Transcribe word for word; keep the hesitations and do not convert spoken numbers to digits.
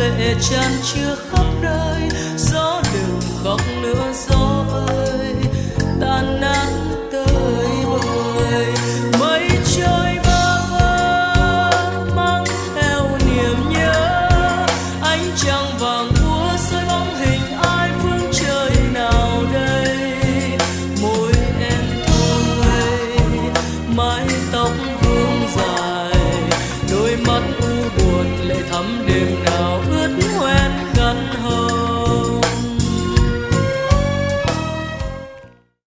lệ tràn chứa khắp nơi, gió đừng khóc nữa.